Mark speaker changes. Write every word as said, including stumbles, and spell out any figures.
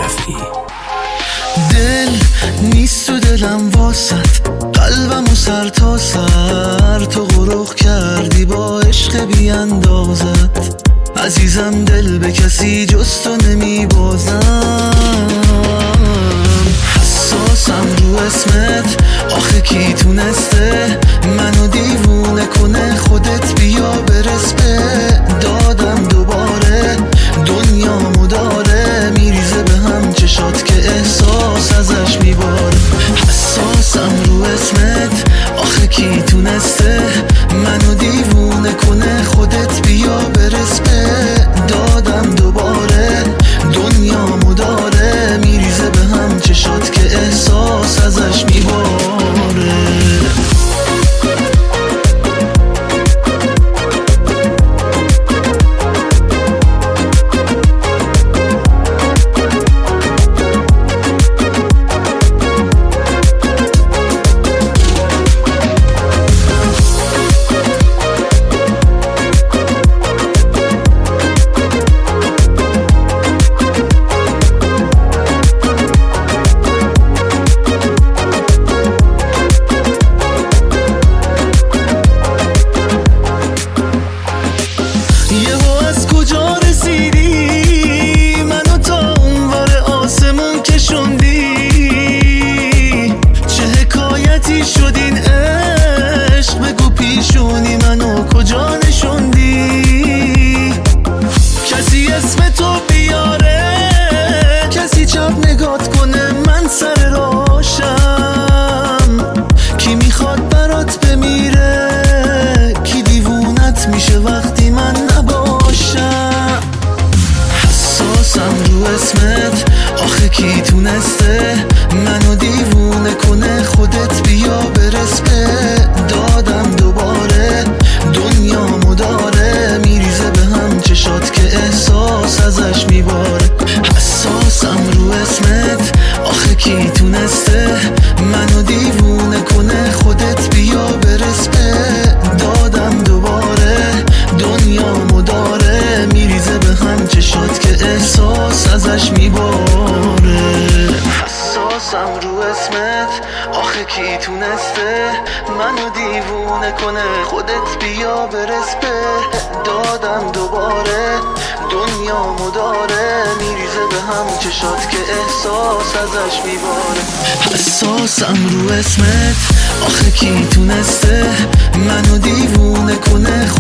Speaker 1: شفیعی.
Speaker 2: دل نیست تو دلم واسط، قلبم و سر تا سر تو غرق کردی با عشق بی اندازت. عزیزم دل به کسی جز تو نمی بازم، حساسم رو اسمت، آخه کی تونسته منو دیوونه کنه؟ خودت بیا برس به دادم دوباره، دنیامو داره میریزه به هم چشات که احساس ازش میباره. حساسم رو اسمت، آخه کی تونسته منو دیوونه کنه؟ خودت بیا برس به دادم دوباره، دنیامو داره میریزه به هم چشات که احساس ازش میباره. آخه کی تونسته منو دیوونه کنه؟ خودت بیا برس به دادم دوباره، دنیامو داره میریزه به هم چشات که احساس ازش میباره. حساسم رو اسمت، آخه کی تونسته منو دیوونه کنه؟ خودت بیا برس به دادم دوباره، دنیامو داره میریزه به هم چشات که احساس ازش میباره. حساسم رو اسمت، آخه کی تونسته منو دیوونه کنه؟ خودت بیا برس به دادم دوباره، دنیامو داره میریزه به هم چشات که احساس ازش میباره. حساسم رو اسمت، آخه کی تونسته منو دیوونه کنه؟